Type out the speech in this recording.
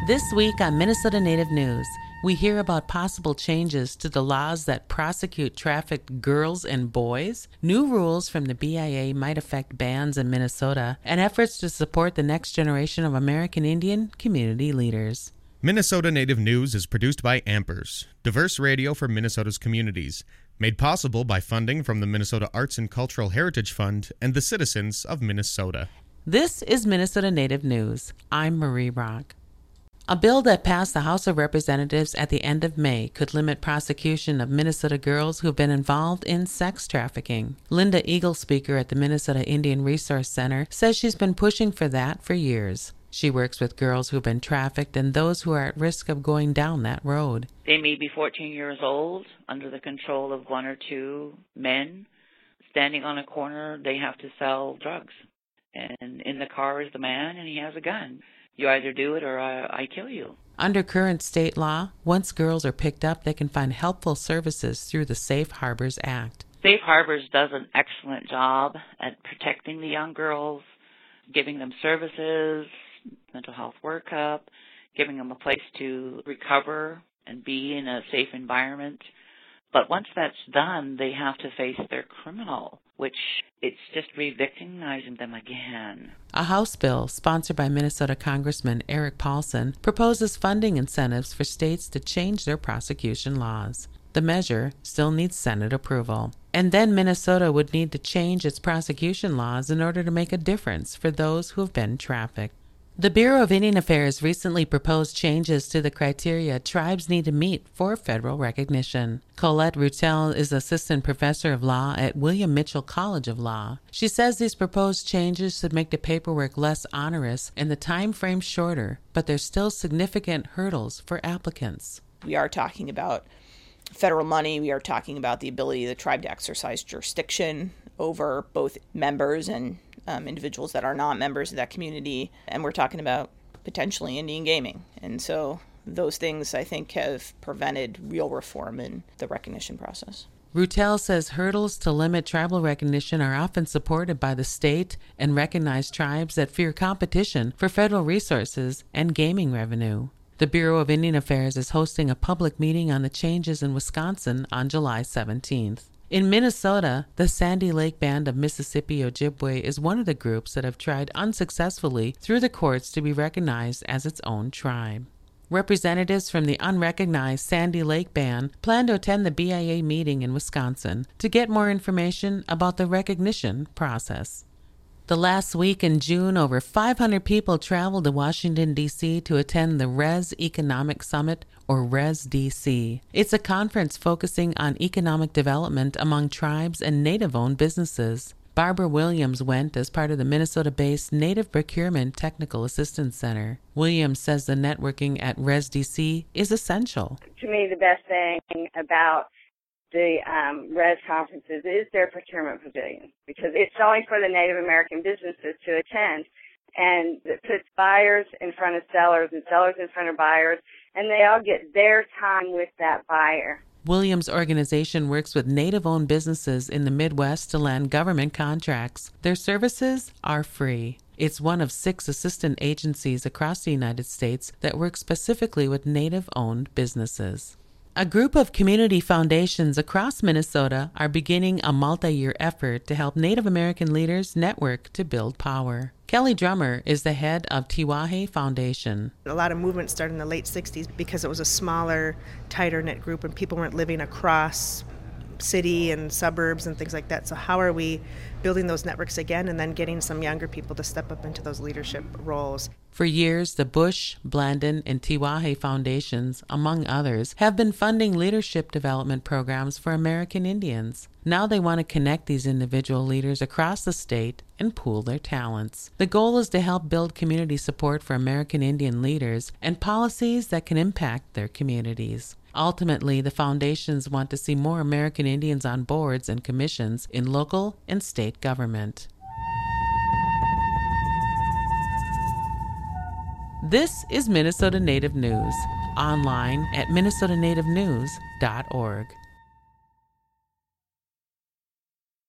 This week on Minnesota Native News, we hear about possible changes to the laws that prosecute trafficked girls and boys, new rules from the BIA might affect bans in Minnesota, and efforts to support the next generation of American Indian community leaders. Minnesota Native News is produced by Ampers, diverse radio for Minnesota's communities, made possible by funding from the Minnesota Arts and Cultural Heritage Fund and the citizens of Minnesota. This is Minnesota Native News. I'm Marie Rock. A bill that passed the House of Representatives at the end of May could limit prosecution of Minnesota girls who've been involved in sex trafficking. Linda Eaglespeaker at the Minnesota Indian Resource Center says she's been pushing for that for years. She works with girls who've been trafficked and those who are at risk of going down that road. They may be 14 years old, under the control of one or two men. Standing on a corner, they have to sell drugs. And in the car is the man, and he has a gun. You either do it or I kill you. Under current state law, once girls are picked up, they can find helpful services through the Safe Harbors Act. Safe Harbors does an excellent job at protecting the young girls, giving them services, mental health workup, giving them a place to recover and be in a safe environment. But once that's done, they have to face their criminal, which it's just re-victimizing them again. A House bill sponsored by Minnesota Congressman Eric Paulson proposes funding incentives for states to change their prosecution laws. The measure still needs Senate approval. And then Minnesota would need to change its prosecution laws in order to make a difference for those who have been trafficked. The Bureau of Indian Affairs recently proposed changes to the criteria tribes need to meet for federal recognition. Colette Rutel is assistant professor of law at William Mitchell College of Law. She says these proposed changes should make the paperwork less onerous and the time frame shorter, but there's still significant hurdles for applicants. We are talking about federal money. We are talking about the ability of the tribe to exercise jurisdiction over both members and individuals that are not members of that community. And we're talking about potentially Indian gaming. And so those things, I think, have prevented real reform in the recognition process. Rutel says hurdles to limit tribal recognition are often supported by the state and recognized tribes that fear competition for federal resources and gaming revenue. The Bureau of Indian Affairs is hosting a public meeting on the changes in Wisconsin on July 17th. In Minnesota, the Sandy Lake Band of Mississippi Ojibwe is one of the groups that have tried unsuccessfully through the courts to be recognized as its own tribe. Representatives from the unrecognized Sandy Lake Band plan to attend the BIA meeting in Wisconsin to get more information about the recognition process. The last week in June, over 500 people traveled to Washington, D.C. to attend the RES Economic Summit, or RES-DC. It's a conference focusing on economic development among tribes and Native-owned businesses. Barbara Williams went as part of the Minnesota-based Native Procurement Technical Assistance Center. Williams says the networking at RES-DC is essential. To me, the best thing about the RES conferences is their procurement pavilion, because it's only for the Native American businesses to attend, and it puts buyers in front of sellers and sellers in front of buyers, and they all get their time with that buyer. Williams' organization works with Native-owned businesses in the Midwest to land government contracts. Their services are free. It's one of 6 assistant agencies across the United States that work specifically with Native-owned businesses. A group of community foundations across Minnesota are beginning a multi-year effort to help Native American leaders network to build power. Kelly Drummer is the head of Tiwahe Foundation. A lot of movement started in the late 60s because it was a smaller, tighter-knit group and people weren't living across city and suburbs and things like that. So how are we building those networks again and then getting some younger people to step up into those leadership roles? For years, the Bush, Blandin, and Tiwahe Foundations, among others, have been funding leadership development programs for American Indians. Now they want to connect these individual leaders across the state and pool their talents. The goal is to help build community support for American Indian leaders and policies that can impact their communities. Ultimately, the foundations want to see more American Indians on boards and commissions in local and state government. This is Minnesota Native News, online at minnesotanativenews.org.